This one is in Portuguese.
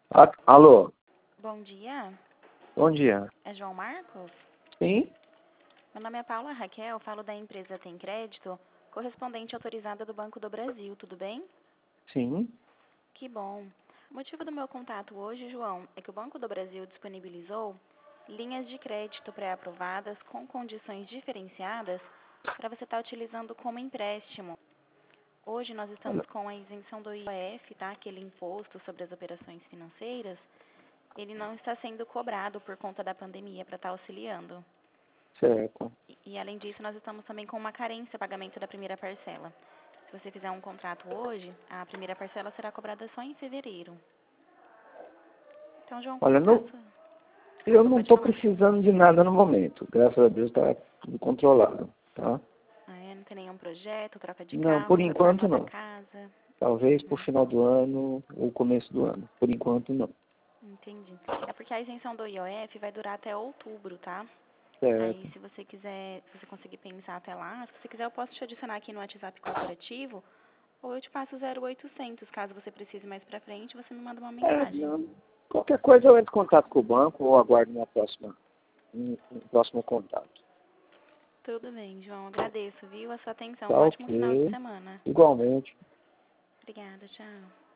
Alô, Bom dia, bom dia. é João Marcos? Sim? Meu nome é Paula Raquel, falo da empresa Tem Crédito, correspondente autorizada do Banco do Brasil, tudo bem? Sim? Que bom. O motivo do meu contato hoje, João, é que o Banco do Brasil disponibilizou linhas de crédito pré-aprovadas com condições diferenciadas para você estar utilizando como empréstimo. Hoje nós estamos com a isenção do IOF, tá? Aquele imposto sobre as operações financeiras. Ele não está sendo cobrado por conta da pandemia para estar auxiliando. Certo. E além disso, nós estamos também com uma carência pagamento da primeira parcela. Se você fizer um contrato hoje, a primeira parcela será cobrada só em fevereiro. Então, João, como Olha, está a sua... eu Desculpa, não pode estou falar. precisando de nada no momento. Graças a Deus está tudo controlado, tá? Não tem nenhum projeto, troca de Não, carro, por para comprar enquanto nova não. casa? Talvez pro final do ano ou começo do ano. Por enquanto não. Entendi. É porque a isenção do IOF vai durar até outubro, tá? Aí, Certo. se você quiser, se você conseguir pensar até lá, se você quiser, eu posso te adicionar aqui no WhatsApp corporativo, ou eu te passo o 0800, caso você precise mais pra frente, você me manda uma mensagem. Não. Qualquer coisa eu entro em contato com o banco ou aguardo um próximo contato. Tudo bem, João. Agradeço, viu? A sua atenção. Tá Um ótimo final de ok. semana. Igualmente. Obrigada, tchau.